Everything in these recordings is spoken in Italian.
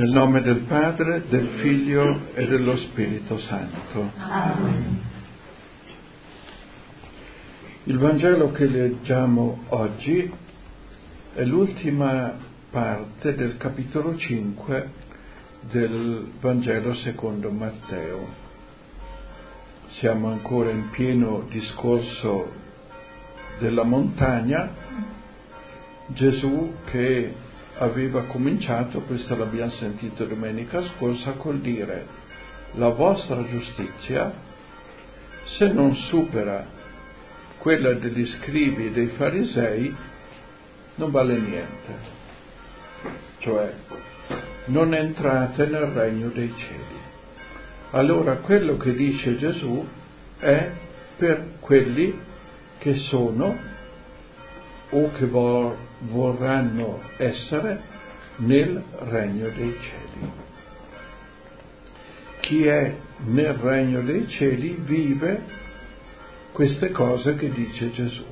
Nel nome del Padre, del Figlio e dello Spirito Santo. Amen. Il Vangelo che leggiamo oggi è l'ultima parte del capitolo 5 del Vangelo secondo Matteo. Siamo ancora in pieno discorso della montagna. Gesù che aveva cominciato, questo l'abbiamo sentito domenica scorsa, col dire: la vostra giustizia, se non supera quella degli scribi e dei farisei, non vale niente. Cioè, non entrate nel regno dei cieli. Allora, quello che dice Gesù è per quelli che sono o che vorranno essere nel regno dei cieli. Chi è nel regno dei cieli vive queste cose che dice Gesù.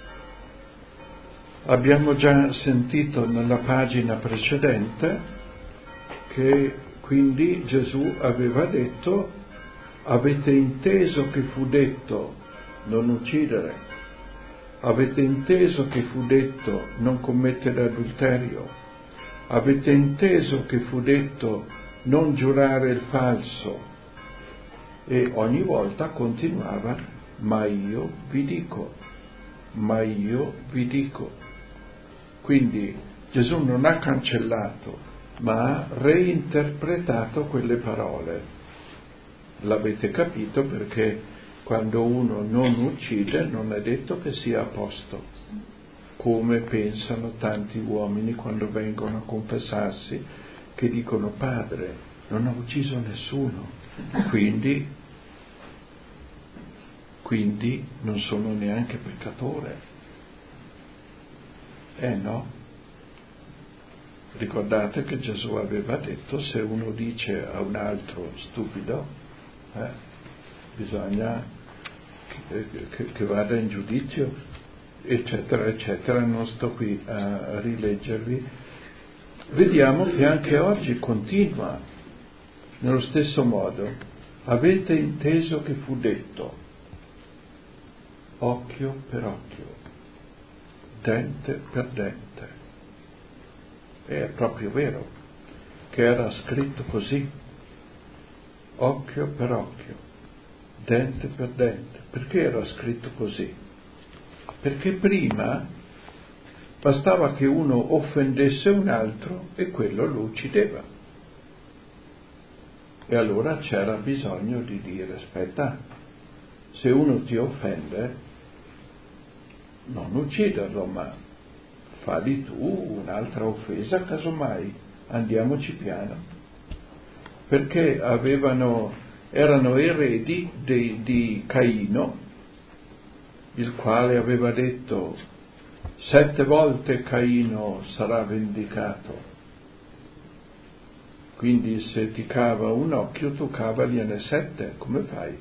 Abbiamo già sentito nella pagina precedente che quindi Gesù aveva detto: avete inteso che fu detto non uccidere, avete inteso che fu detto non commettere adulterio, avete inteso che fu detto non giurare il falso, e ogni volta continuava: ma io vi dico, ma io vi dico. Quindi Gesù non ha cancellato, ma ha reinterpretato quelle parole. L'avete capito, perché quando uno non uccide non è detto che sia a posto, come pensano tanti uomini quando vengono a confessarsi, che dicono: padre, non ho ucciso nessuno, quindi non sono neanche peccatore. No. Ricordate che Gesù aveva detto: se uno dice a un altro stupido, bisogna che vada in giudizio, eccetera, eccetera. Non sto qui a rileggervi. Vediamo che anche oggi continua nello stesso modo. Avete inteso che fu detto occhio per occhio, dente per dente. È proprio vero che era scritto così, occhio per occhio, dente per dente. Perché era scritto così? Perché prima bastava che uno offendesse un altro e quello lo uccideva. E allora c'era bisogno di dire: aspetta, se uno ti offende, non ucciderlo, ma fagli tu un'altra offesa, casomai, andiamoci piano. Perché erano eredi di Caino, il quale aveva detto: 7 volte Caino sarà vendicato. Quindi se ti cava un occhio, tu cavagliene 7, come fai?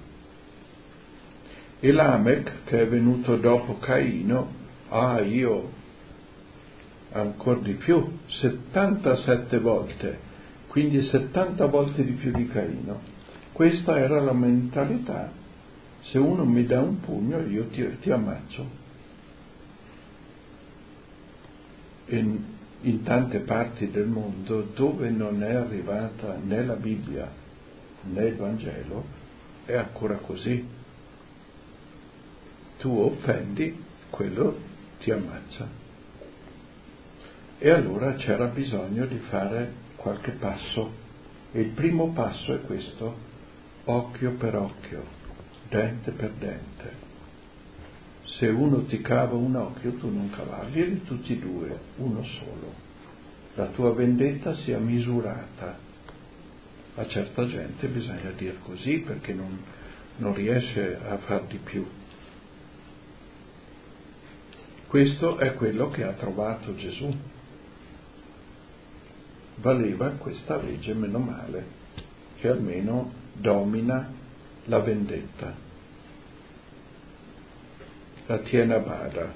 E Lamech, che è venuto dopo Caino, io ancora di più, 77 volte, quindi 70 volte di più di Caino. Questa era la mentalità: se uno mi dà un pugno, io ti ammazzo. In tante parti del mondo dove non è arrivata né la Bibbia né il Vangelo è ancora così. Tu offendi, quello ti ammazza. E allora c'era bisogno di fare qualche passo, e il primo passo è questo: occhio per occhio, dente per dente. Se uno ti cava un occhio, tu non cavarglieli tutti e due, uno solo. La tua vendetta sia misurata. A certa gente bisogna dire così, perché non riesce a far di più. Questo è quello che ha trovato Gesù. Valeva questa legge, meno male, che almeno domina la vendetta. La tiene a bada.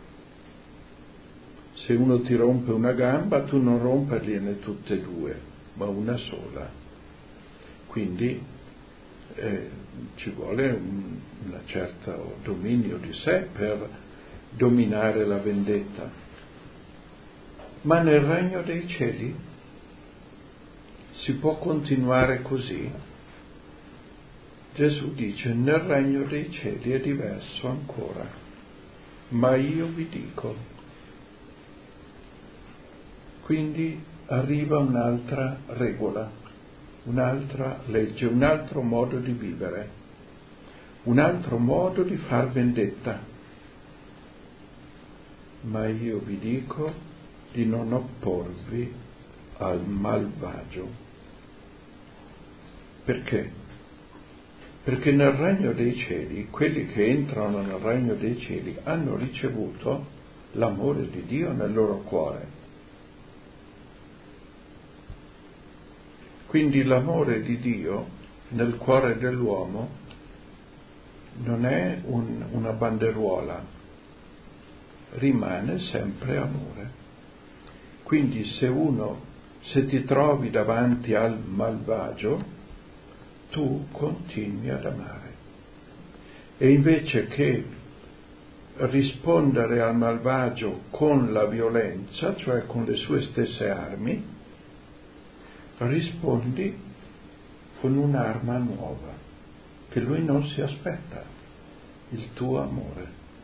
Se uno ti rompe una gamba, tu non rompergliene tutte e due, ma una sola. Quindi ci vuole un certo dominio di sé per dominare la vendetta. Ma nel regno dei cieli si può continuare così? Gesù dice: nel regno dei cieli è diverso ancora, ma io vi dico. Quindi arriva un'altra regola, un'altra legge, un altro modo di vivere, un altro modo di far vendetta. Ma io vi dico di non opporvi al malvagio. Perché? Perché nel regno dei cieli, quelli che entrano nel regno dei cieli hanno ricevuto l'amore di Dio nel loro cuore. Quindi l'amore di Dio nel cuore dell'uomo non è una banderuola, rimane sempre amore. Quindi se ti trovi davanti al malvagio, tu continui ad amare. E invece che rispondere al malvagio con la violenza, cioè con le sue stesse armi, rispondi con un'arma nuova, che lui non si aspetta, il tuo amore.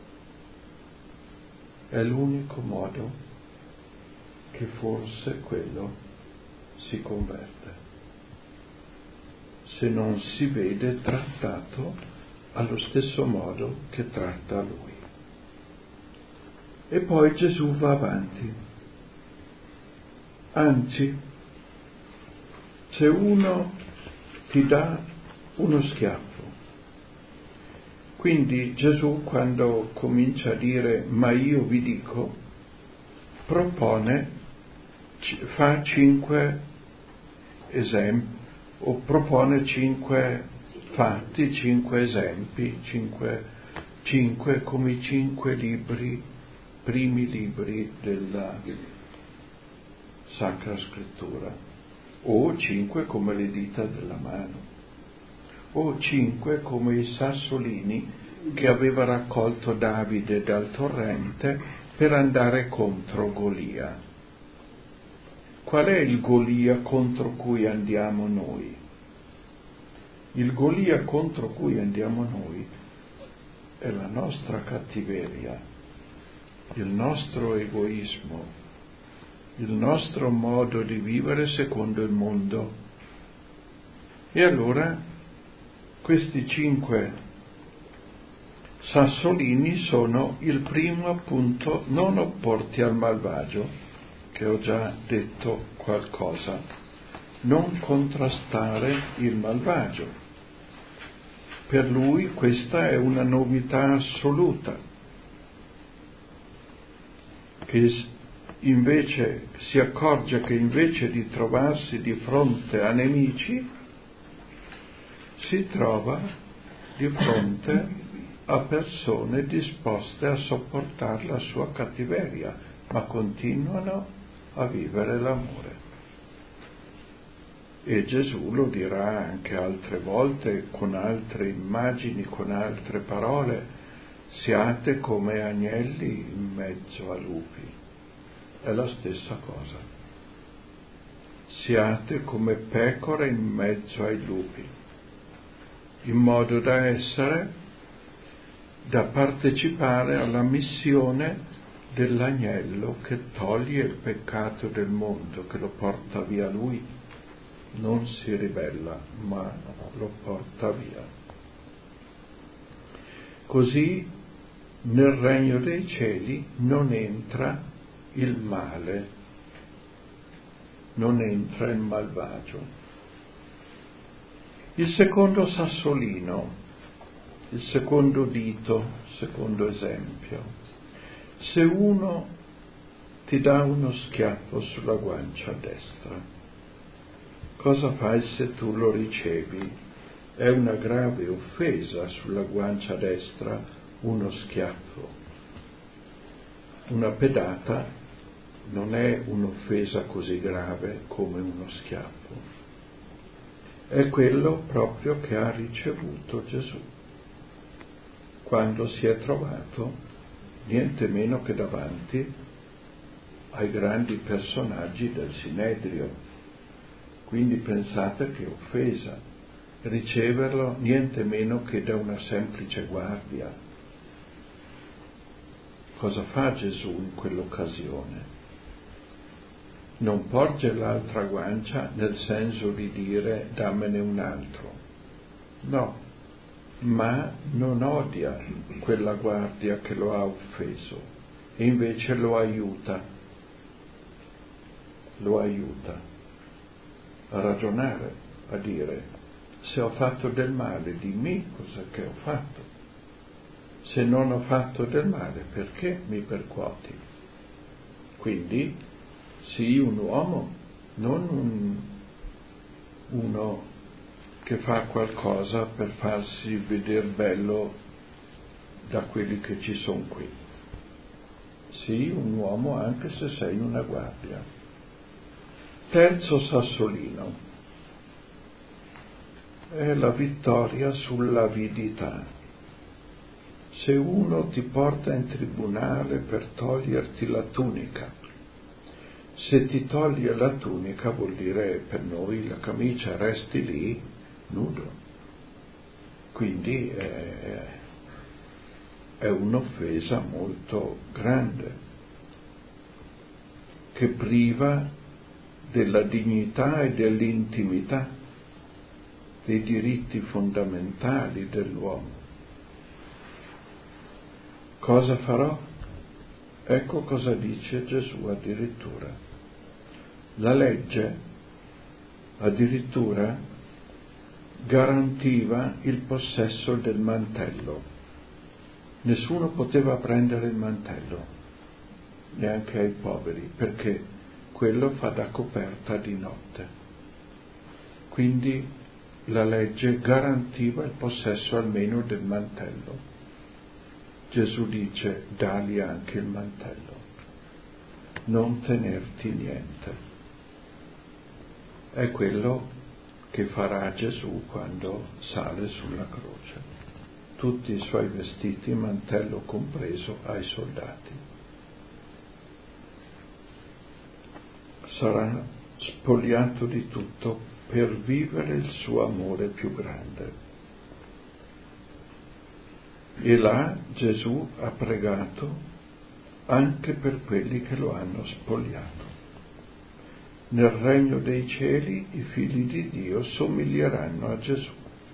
È l'unico modo che forse quello si converte, se non si vede trattato allo stesso modo che tratta lui. E poi Gesù va avanti. Anzi, se uno ti dà uno schiaffo, quindi Gesù, quando comincia a dire ma io vi dico, fa 5 esempi, o propone 5 fatti, 5 esempi, 5 come i 5 libri, primi libri della Sacra Scrittura, o 5 come le dita della mano, o 5 come i sassolini che aveva raccolto Davide dal torrente per andare contro Golia. Qual è il Golia contro cui andiamo noi? Il Golia contro cui andiamo noi è la nostra cattiveria, il nostro egoismo, il nostro modo di vivere secondo il mondo. E allora questi 5 sassolini sono il primo appunto: non opporti al malvagio, che ho già detto qualcosa, non contrastare il malvagio. Per lui questa è una novità assoluta, che invece si accorge che invece di trovarsi di fronte a nemici, si trova di fronte a persone disposte a sopportare la sua cattiveria, ma continuano a vivere l'amore. E Gesù lo dirà anche altre volte, con altre immagini, con altre parole: siate come agnelli in mezzo a lupi. È la stessa cosa. Siate come pecore in mezzo ai lupi, in modo da partecipare alla missione dell'agnello che toglie il peccato del mondo, che lo porta via lui. Non si ribella, ma lo porta via. Così nel regno dei cieli non entra il male, non entra il malvagio. Il secondo sassolino, il secondo dito, il secondo esempio: se uno ti dà uno schiaffo sulla guancia destra, cosa fai se tu lo ricevi? È una grave offesa sulla guancia destra uno schiaffo. Una pedata non è un'offesa così grave come uno schiaffo. È quello proprio che ha ricevuto Gesù quando si è trovato niente meno che davanti ai grandi personaggi del Sinedrio. Quindi pensate che offesa riceverlo niente meno che da una semplice guardia. Cosa fa Gesù in quell'occasione? Non porge l'altra guancia nel senso di dire dammene un altro. No, ma non odia quella guardia che lo ha offeso e invece lo aiuta a ragionare, a dire: se ho fatto del male, dimmi cosa che ho fatto. Se non ho fatto del male, perché mi percuoti? Quindi sii un uomo, non uno che fa qualcosa per farsi vedere bello da quelli che ci sono qui. Sii un uomo anche se sei una guardia. Terzo sassolino è la vittoria sull'avidità. Se uno ti porta in tribunale per toglierti la tunica, se ti toglie la tunica vuol dire per noi la camicia, resti lì nudo. Quindi è un'offesa molto grande che priva della dignità e dell'intimità, dei diritti fondamentali dell'uomo. Cosa farò? Ecco cosa dice Gesù addirittura. La legge addirittura garantiva il possesso del mantello. Nessuno poteva prendere il mantello, neanche ai poveri, perché quello fa da coperta di notte. Quindi la legge garantiva il possesso almeno del mantello. Gesù dice: dali anche il mantello, non tenerti niente. È quello che farà Gesù quando sale sulla croce. Tutti i suoi vestiti, mantello compreso, ai soldati. Sarà spogliato di tutto per vivere il suo amore più grande. E là Gesù ha pregato anche per quelli che lo hanno spogliato. Nel regno dei cieli i figli di Dio somiglieranno a Gesù.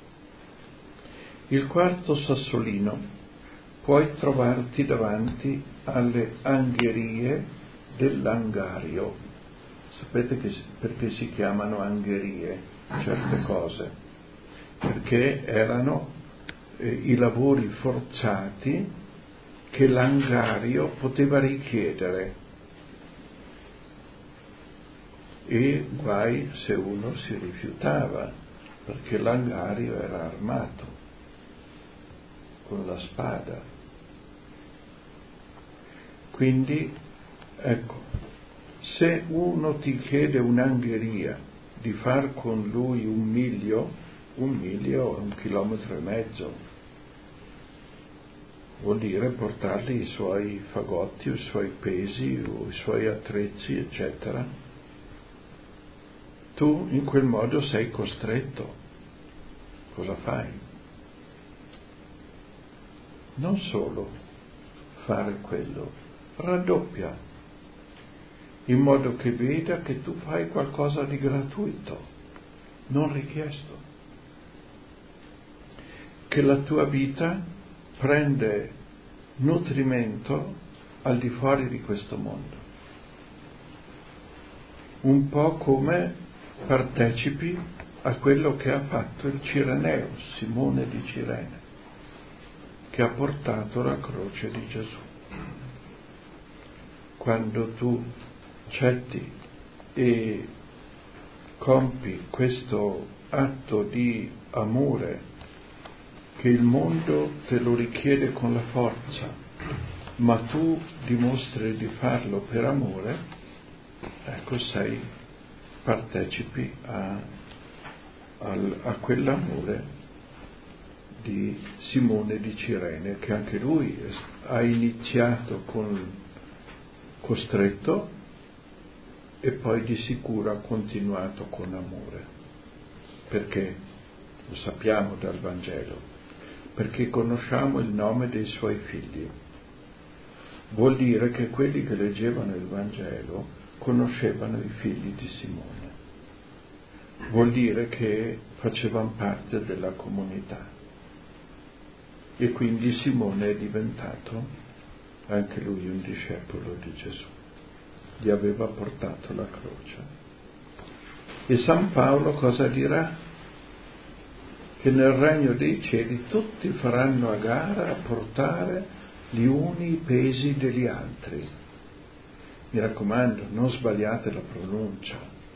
Il quarto sassolino: puoi trovarti davanti alle angherie dell'angario. Sapete perché si chiamano angherie certe cose? Perché erano i lavori forzati che l'angario poteva richiedere, e guai se uno si rifiutava, perché l'angario era armato con la spada. Quindi ecco, se uno ti chiede un'angheria di far con lui un miglio è 1,5 chilometri, vuol dire portargli i suoi fagotti, i suoi pesi, o i suoi attrezzi, eccetera. Tu in quel modo sei costretto. Cosa fai? Non solo fare quello, raddoppia, in modo che veda che tu fai qualcosa di gratuito, non richiesto, che la tua vita prende nutrimento al di fuori di questo mondo, un po' come partecipi a quello che ha fatto il Cireneo, Simone di Cirene, che ha portato la croce di Gesù. Quando tu accetti e compi questo atto di amore, che il mondo te lo richiede con la forza, ma tu dimostri di farlo per amore, ecco, sei partecipi a quell'amore di Simone di Cirene, che anche lui ha iniziato costretto e poi di sicuro ha continuato con amore. Perché? Lo sappiamo dal Vangelo, perché conosciamo il nome dei suoi figli. Vuol dire che quelli che leggevano il Vangelo conoscevano i figli di Simone. Vuol dire che facevano parte della comunità. E quindi Simone è diventato anche lui un discepolo di Gesù. Gli aveva portato la croce. E San Paolo cosa dirà? Che nel regno dei cieli tutti faranno a gara a portare gli uni i pesi degli altri. Mi raccomando, non sbagliate la pronuncia,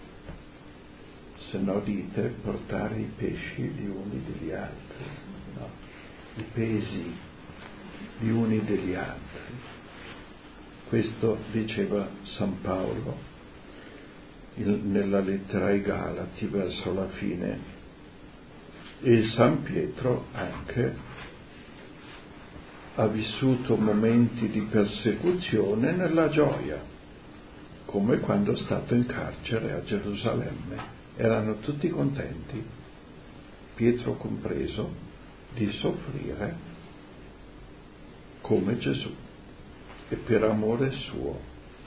se no dite portare i pesci gli uni degli altri, no, i pesi gli uni degli altri. Questo diceva San Paolo nella lettera ai Galati verso la fine, e San Pietro anche ha vissuto momenti di persecuzione nella gioia, come quando è stato in carcere a Gerusalemme. Erano tutti contenti, Pietro compreso, di soffrire come Gesù e per amore suo.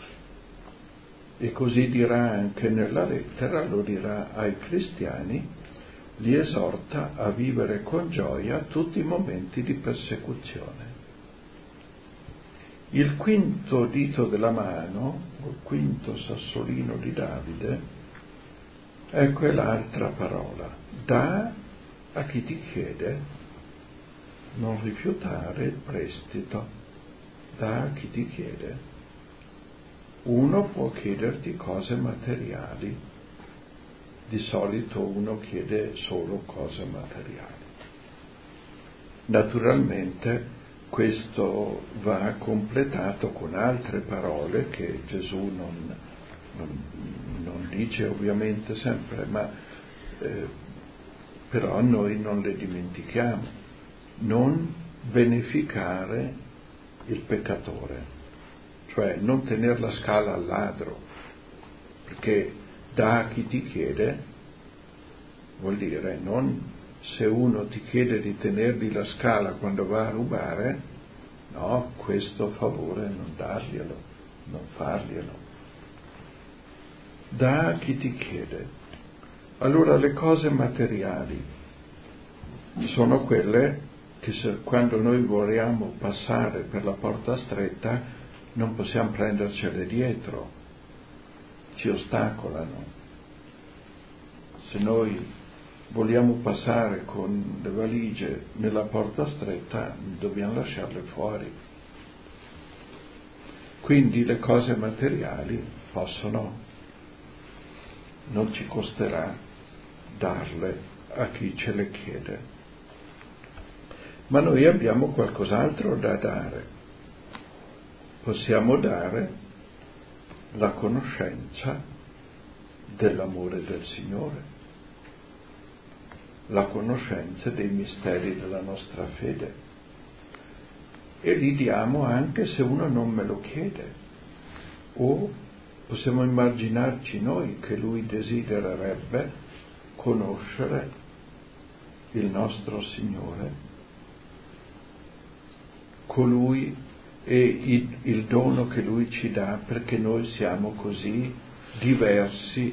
E così dirà anche nella lettera, lo dirà ai cristiani, li esorta a vivere con gioia tutti i momenti di persecuzione. Il quinto dito della mano, o il quinto sassolino di Davide, è quell'altra parola: dà a chi ti chiede, non rifiutare il prestito, dà a chi ti chiede. Uno può chiederti cose materiali, di solito uno chiede solo cose materiali. Naturalmente questo va completato con altre parole che Gesù non dice ovviamente sempre, ma però noi non le dimentichiamo. Non beneficare il peccatore, cioè non tenere la scala al ladro, perché dà a chi ti chiede vuol dire non, se uno ti chiede di tenergli la scala quando va a rubare, no, questo favore non darglielo, non farglielo. Dà a chi ti chiede. Allora le cose materiali sono quelle che quando noi vogliamo passare per la porta stretta non possiamo prendercele dietro, ci ostacolano. Se noi vogliamo passare con le valigie nella porta stretta, dobbiamo lasciarle fuori. Quindi le cose materiali non ci costerà darle a chi ce le chiede. Ma noi abbiamo qualcos'altro da dare. Possiamo dare la conoscenza dell'amore del Signore, la conoscenza dei misteri della nostra fede, e li diamo anche se uno non me lo chiede, o possiamo immaginarci noi che lui desidererebbe conoscere il nostro Signore, colui e il dono che lui ci dà, perché noi siamo così diversi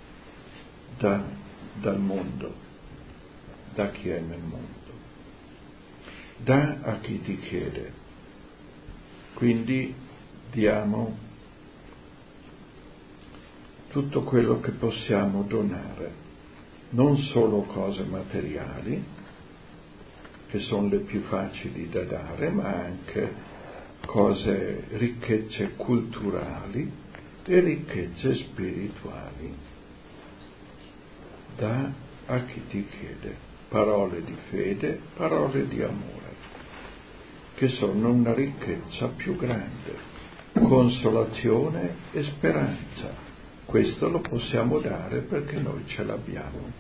dal mondo, da chi è nel mondo. Dà a chi ti chiede. Quindi diamo tutto quello che possiamo donare, non solo cose materiali, che sono le più facili da dare, ma anche ricchezze culturali e ricchezze spirituali. Dà a chi ti chiede. Parole di fede, parole di amore, che sono una ricchezza più grande, consolazione e speranza. questo lo possiamo dare perché noi ce l'abbiamo.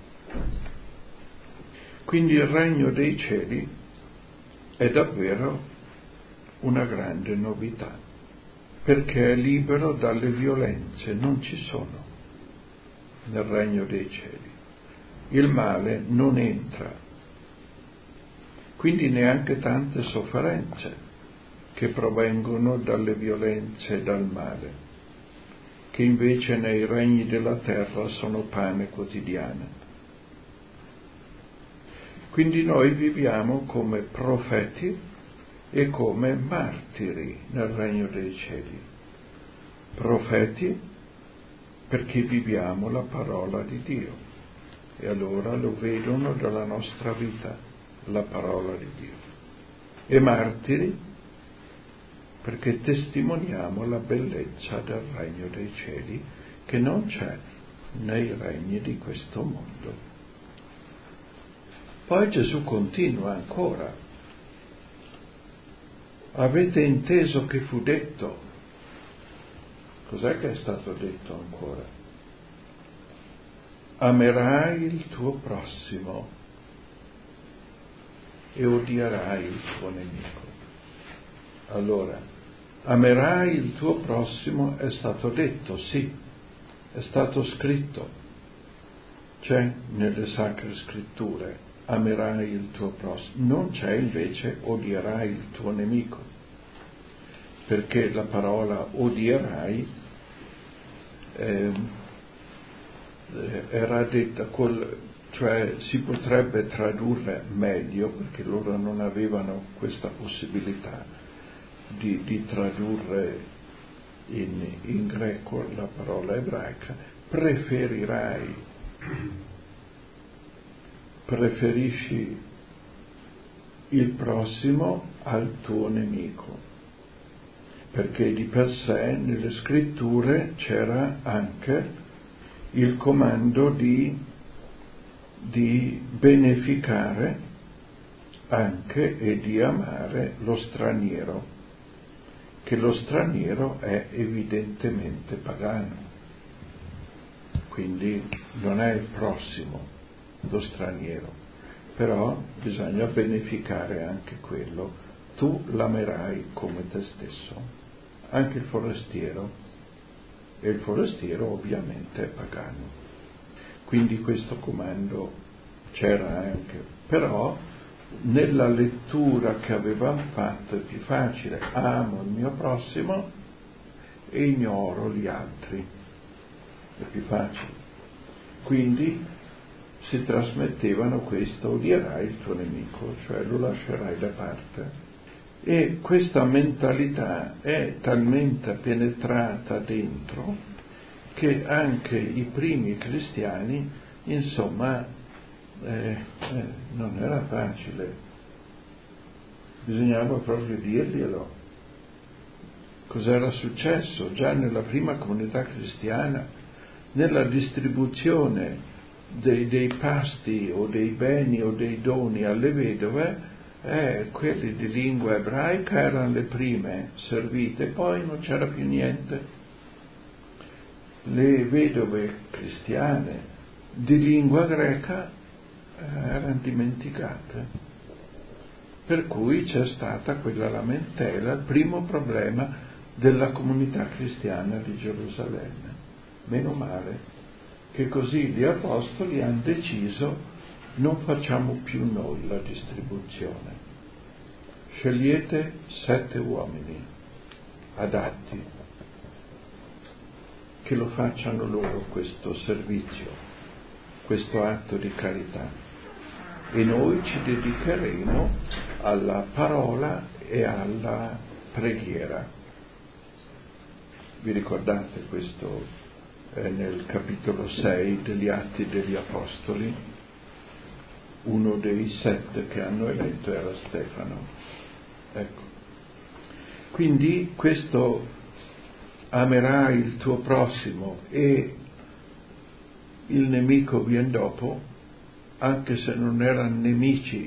Quindi il regno dei cieli è davvero una grande novità, perché è libero dalle violenze, non ci sono nel regno dei cieli. Il male non entra, quindi neanche tante sofferenze che provengono dalle violenze e dal male, che invece nei regni della terra sono pane quotidiano. Quindi noi viviamo come profeti e come martiri nel regno dei cieli. Profeti perché viviamo la parola di Dio e allora lo vedono dalla nostra vita, la parola di Dio. E martiri perché testimoniamo la bellezza del regno dei cieli che non c'è nei regni di questo mondo. Poi Gesù continua ancora. Avete inteso che fu detto? Cos'è che è stato detto ancora? Amerai il tuo prossimo e odierai il tuo nemico. Allora, amerai il tuo prossimo è stato detto, sì, è stato scritto, c'è nelle sacre scritture. Amerai il tuo prossimo, non c'è invece odierai il tuo nemico, perché la parola odierai era detta cioè si potrebbe tradurre meglio, perché loro non avevano questa possibilità di tradurre in greco la parola ebraica. Preferisci il prossimo al tuo nemico, perché di per sé nelle scritture c'era anche il comando di beneficare anche e di amare lo straniero, che lo straniero è evidentemente pagano, quindi non è il prossimo lo straniero, però bisogna beneficare anche quello. Tu l'amerai come te stesso, anche il forestiero, e il forestiero ovviamente è pagano. Quindi questo comando c'era anche, però nella lettura che avevamo fatto è più facile: amo il mio prossimo e ignoro gli altri, è più facile. Quindi si trasmettevano questo: odierai il tuo nemico, cioè lo lascerai da parte. E questa mentalità è talmente penetrata dentro che anche i primi cristiani, insomma, non era facile, bisognava proprio dirglielo. Cos'era successo già nella prima comunità cristiana, nella distribuzione dei pasti o dei beni o dei doni alle vedove? Quelli di lingua ebraica erano le prime servite, poi non c'era più niente. Le vedove cristiane di lingua greca erano dimenticate, per cui c'è stata quella lamentela, il primo problema della comunità cristiana di Gerusalemme. Meno male che così gli apostoli hanno deciso: non facciamo più noi la distribuzione, scegliete 7 uomini adatti che lo facciano loro questo servizio, questo atto di carità, e noi ci dedicheremo alla parola e alla preghiera. Vi ricordate questo? Nel capitolo 6 degli Atti degli Apostoli, uno dei 7 che hanno eletto era Stefano. Ecco. Quindi questo amerai il tuo prossimo e il nemico viene dopo, anche se non erano nemici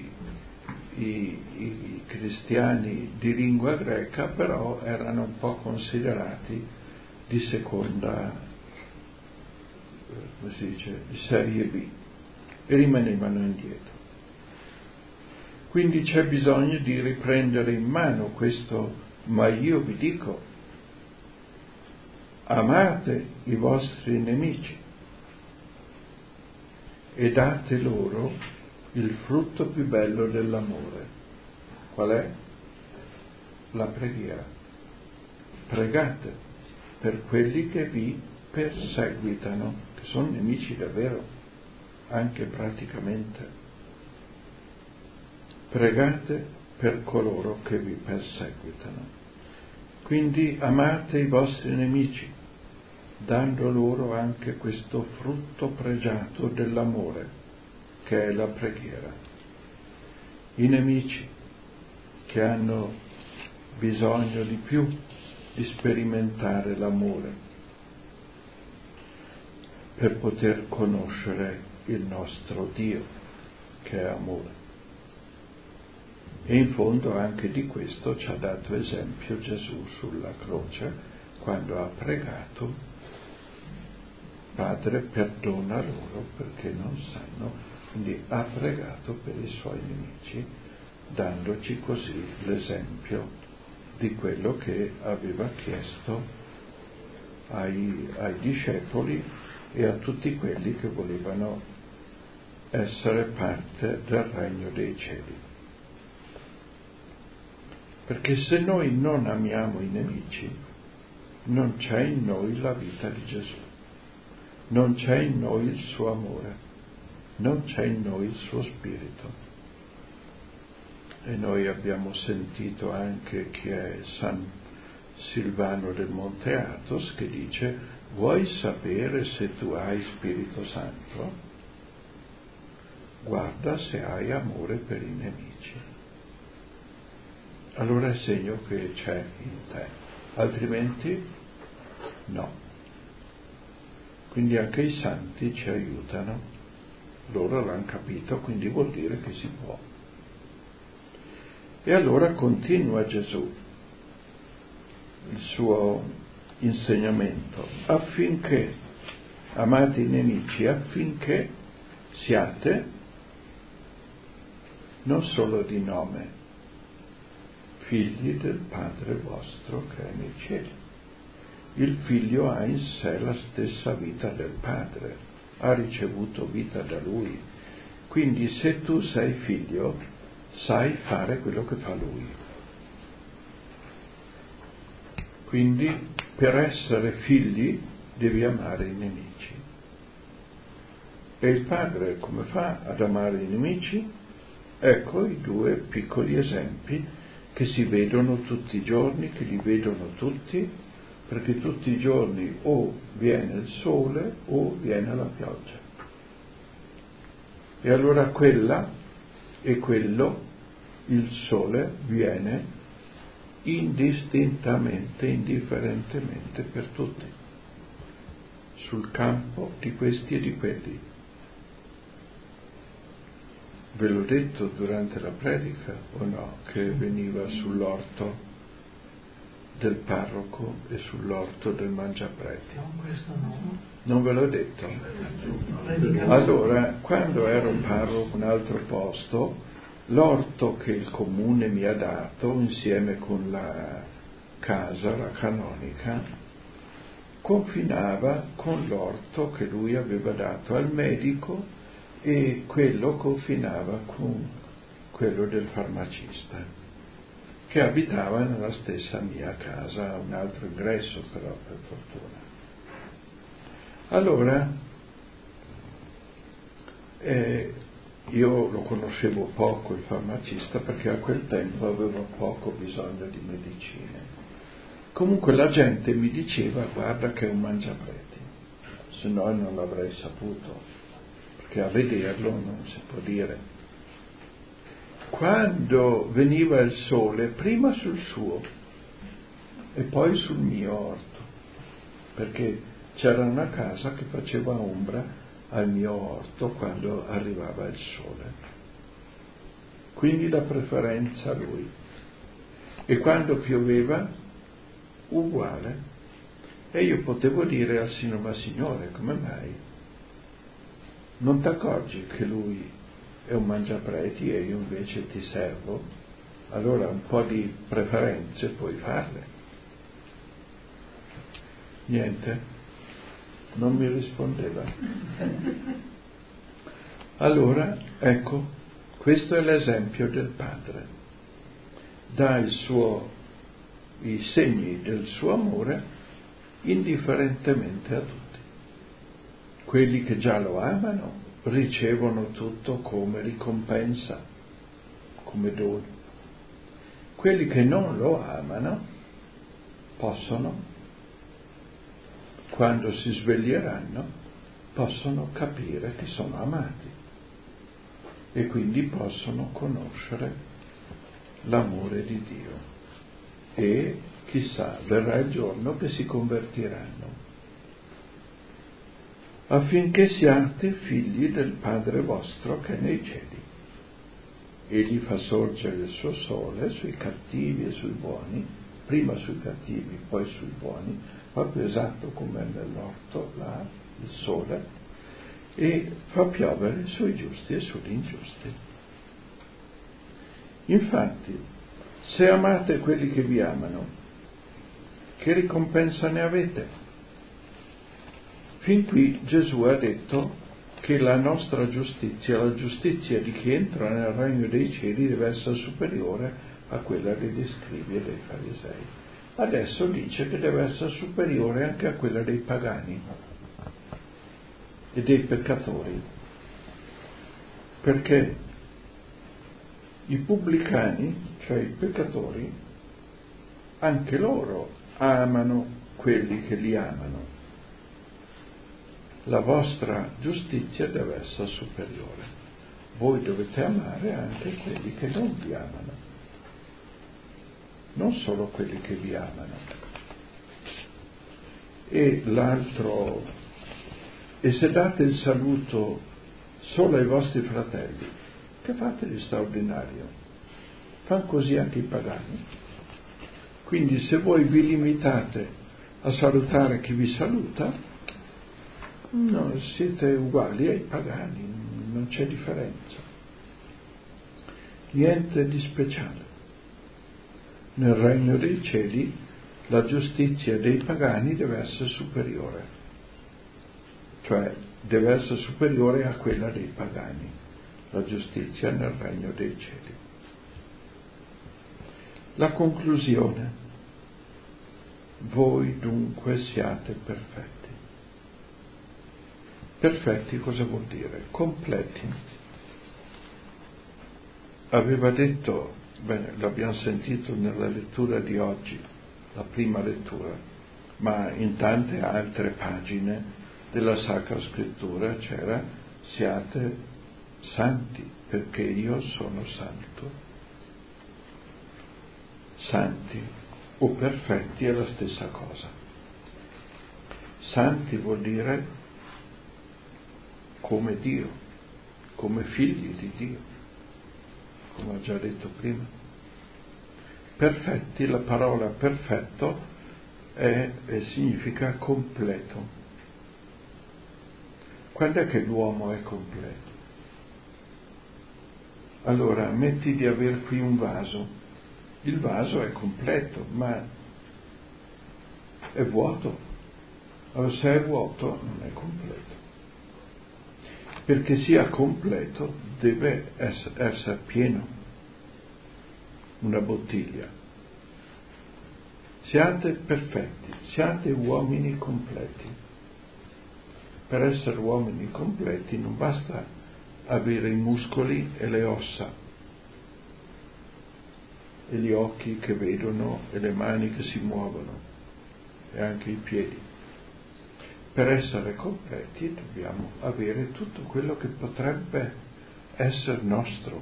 i cristiani di lingua greca, però erano un po' considerati di seconda come si dice, di serie B, e rimanevano indietro. Quindi c'è bisogno di riprendere in mano questo, ma io vi dico, amate i vostri nemici e date loro il frutto più bello dell'amore. Qual è? La preghiera. Pregate per quelli che vi perseguitano, che sono nemici davvero, anche praticamente. Pregate per coloro che vi perseguitano. Quindi amate i vostri nemici, dando loro anche questo frutto pregiato dell'amore, che è la preghiera. I nemici che hanno bisogno di più di sperimentare l'amore per poter conoscere il nostro Dio, che è amore. E in fondo anche di questo ci ha dato esempio Gesù sulla croce, quando ha pregato: Padre, perdona loro perché non sanno. Quindi ha pregato per i suoi nemici, dandoci così l'esempio di quello che aveva chiesto ai discepoli e a tutti quelli che volevano essere parte del regno dei cieli. Perché se noi non amiamo i nemici, non c'è in noi la vita di Gesù, non c'è in noi il suo amore, non c'è in noi il suo spirito. E noi abbiamo sentito anche chi è San Silvano del Monte Athos che dice: vuoi sapere se tu hai Spirito Santo? Guarda se hai amore per i nemici. Allora è segno che c'è in te, altrimenti no. Quindi anche i santi ci aiutano, loro l'hanno capito, quindi vuol dire che si può. E allora continua Gesù il suo insegnamento: affinché amate i nemici, affinché siate non solo di nome figli del Padre vostro che è nei cieli. Il figlio ha in sé la stessa vita del Padre, ha ricevuto vita da Lui. Quindi se tu sei figlio, sai fare quello che fa Lui. Quindi per essere figli devi amare i nemici. E il Padre come fa ad amare i nemici? Ecco i due piccoli esempi che si vedono tutti i giorni, che li vedono tutti, perché tutti i giorni o viene il sole o viene la pioggia. E allora quella e quello, il sole viene indistintamente, indifferentemente per tutti, sul campo di questi e di quelli. Ve l'ho detto durante la predica o no, che veniva sull'orto del parroco e sull'orto del mangiapreti? No, questo no. Non ve l'ho detto? Allora, quando ero parroco in un altro posto, l'orto che il comune mi ha dato insieme con la casa, la canonica, confinava con l'orto che lui aveva dato al medico, e quello confinava con quello del farmacista, che abitava nella stessa mia casa, a un altro ingresso però, per fortuna. Allora io lo conoscevo poco il farmacista, perché a quel tempo avevo poco bisogno di medicine. Comunque la gente mi diceva: guarda che è un mangiapreti, se no non l'avrei saputo, che a vederlo non si può dire. Quando veniva il sole, prima sul suo e poi sul mio orto, perché c'era una casa che faceva ombra al mio orto quando arrivava il sole, quindi la preferenza a lui. E quando pioveva, uguale. E io potevo dire al Signore: ma Signore, come mai non ti accorgi che lui è un mangiapreti e io invece ti servo? Allora un po' di preferenze puoi farle. Niente? Non mi rispondeva. Allora, ecco, questo è l'esempio del Padre. Dà i segni del suo amore indifferentemente a tutti. Quelli che già lo amano ricevono tutto come ricompensa, come dono. Quelli che non lo amano possono, quando si sveglieranno, possono capire che sono amati e quindi possono conoscere l'amore di Dio. E chissà, verrà il giorno che si convertiranno, affinché siate figli del Padre vostro che è nei cieli. Egli fa sorgere il suo sole sui cattivi e sui buoni, prima sui cattivi, poi sui buoni, proprio esatto come nell'orto là, il sole, e fa piovere sui giusti e sugli ingiusti. Infatti, se amate quelli che vi amano, che ricompensa ne avete? Fin qui Gesù ha detto che la nostra giustizia, la giustizia di chi entra nel regno dei cieli, deve essere superiore a quella degli scribi e dei farisei. Adesso dice che deve essere superiore anche a quella dei pagani e dei peccatori, perché i pubblicani, cioè i peccatori, anche loro amano quelli che li amano. La vostra giustizia deve essere superiore. Voi dovete amare anche quelli che non vi amano, non solo quelli che vi amano. E l'altro, e se date il saluto solo ai vostri fratelli, che fate di straordinario? Fanno così anche i pagani. Quindi se voi vi limitate a salutare chi vi saluta, no, siete uguali ai pagani, non c'è differenza. Niente di speciale. Nel regno dei cieli la giustizia dei pagani deve essere superiore, cioè deve essere superiore a quella dei pagani, la giustizia nel regno dei cieli. La conclusione: voi dunque siate perfetti. Perfetti cosa vuol dire? Completi. Aveva detto, l'abbiamo sentito nella lettura di oggi, la prima lettura, ma in tante altre pagine della Sacra Scrittura c'era: siate santi perché io sono santo. Santi o perfetti è la stessa cosa. Santi vuol dire come Dio, come figli di Dio, come ho già detto prima. Perfetti, la parola perfetto significa completo. Quando è che l'uomo è completo? Allora, metti di aver qui un vaso. Il vaso è completo, ma è vuoto. Allora, se è vuoto, non è completo. Perché sia completo deve essere pieno, una bottiglia. Siate perfetti, siate uomini completi. Per essere uomini completi non basta avere i muscoli e le ossa, e gli occhi che vedono e le mani che si muovono e anche i piedi. Per essere completi dobbiamo avere tutto quello che potrebbe essere nostro,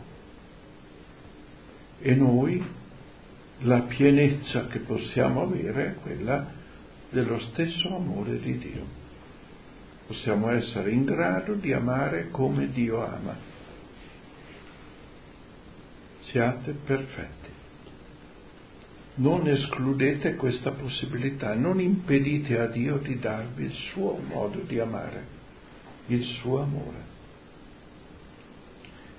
e noi la pienezza che possiamo avere è quella dello stesso amore di Dio. Possiamo essere in grado di amare come Dio ama. Siate perfetti. Non escludete questa possibilità, non impedite a Dio di darvi il suo modo di amare, il suo amore.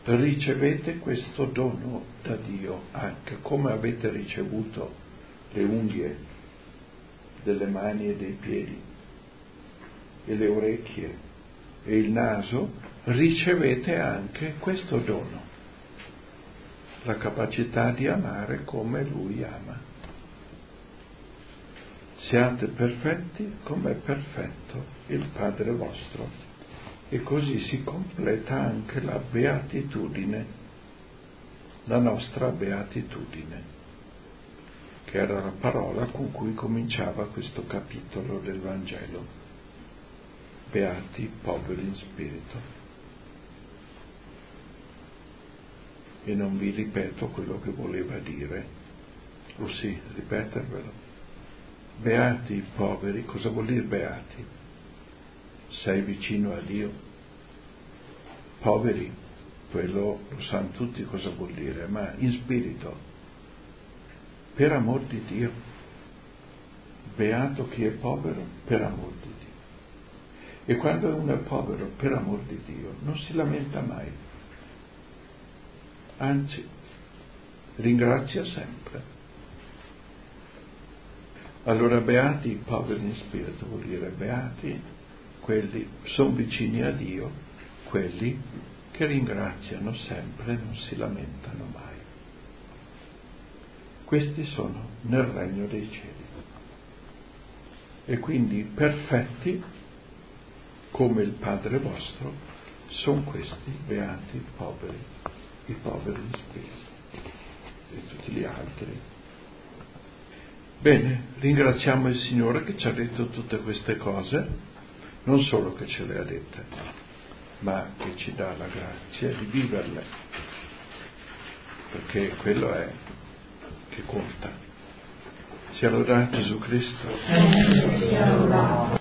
ricevete questo dono da Dio anche, come avete ricevuto le unghie delle mani e dei piedi e le orecchie e il naso, ricevete anche questo dono, la capacità di amare come Lui ama. Siate perfetti come è perfetto il Padre vostro. E così si completa anche la beatitudine, la nostra beatitudine, che era la parola con cui cominciava questo capitolo del Vangelo. Beati poveri in spirito. E non vi ripeto quello che voleva dire, o sì, ripetervelo. Beati i poveri, cosa vuol dire beati? Sei vicino a Dio. Poveri, quello lo sanno tutti cosa vuol dire, ma in spirito, per amor di Dio. Beato chi è povero per amor di Dio. E quando uno è povero per amor di Dio non si lamenta mai, anzi ringrazia sempre. Allora beati i poveri in spirito vuol dire beati quelli sono vicini a Dio, quelli che ringraziano sempre, non si lamentano mai. Questi sono nel regno dei cieli. E quindi perfetti come il Padre vostro sono questi beati poveri, i poveri in spirito e tutti gli altri. Bene, ringraziamo il Signore che ci ha detto tutte queste cose, non solo che ce le ha dette, ma che ci dà la grazia di viverle, perché quello è che conta. Sia lodato Gesù Cristo.